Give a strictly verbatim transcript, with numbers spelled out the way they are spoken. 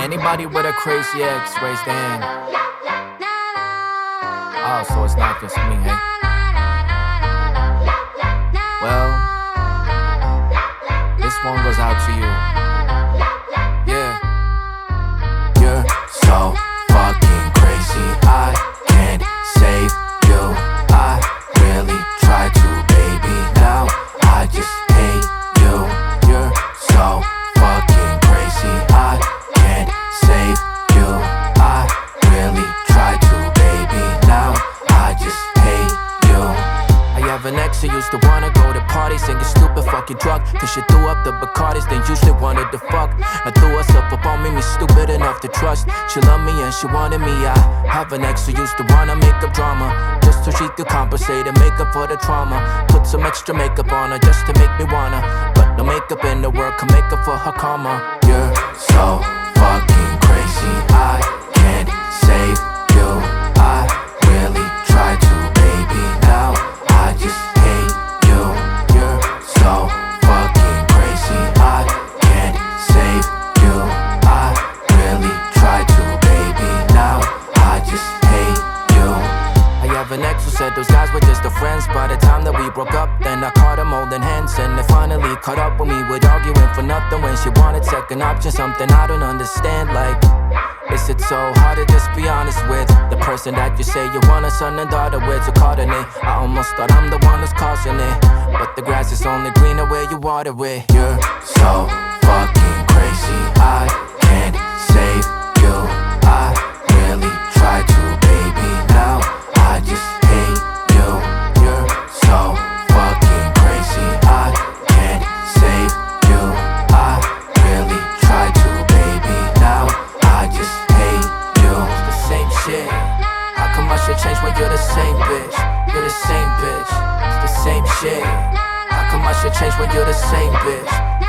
Anybody with a crazy ex, raise their hand. Oh, so it's not just me, hey? Well, this one goes out to you. Yeah. You're so fucking crazy, I can't save you. I really try to, baby, now I just hate you. You're so fucking crazy, I can't save you. I really try to, baby, now I just hate you. I have an ex who used to wanna go to parties and get stupid fucking drunk, cause she threw up the Bacardis, then usually wanted to fuck. I threw herself up on me, me stupid enough to trust. She loved me and she wanted me. I have an ex who used to wanna make up drama, just so she could compensate and make up for the trauma. Put some extra makeup on her just to make me wanna, but no makeup in the world can make up for her karma. You're so fucking crazy, I can't save you. I really try to, baby, now I just hate you. You're so fucking crazy, I can't save you. I really try to, baby, now I just hate you. I have an ex who said those guys were just the friends. By the time that we broke up, then I caught them holding hands, and they finally caught up when we would arguing for nothing when she wanted second option, something I don't understand. Like, is it so hard to just be honest with the person that you say you want a son and daughter with? So coordinate, I almost thought I'm the one who's causing it, but the grass is only greener where you water it. You're so fucking crazy, I can't save you. I really try to, baby, now I just hate you. You're so fucking crazy, I can't save you. I really try to, baby, now I just hate you. It's the same shit. How come I should change when you're the same bitch? You're the same bitch. It's the same shit. How come I should change when you're the same bitch?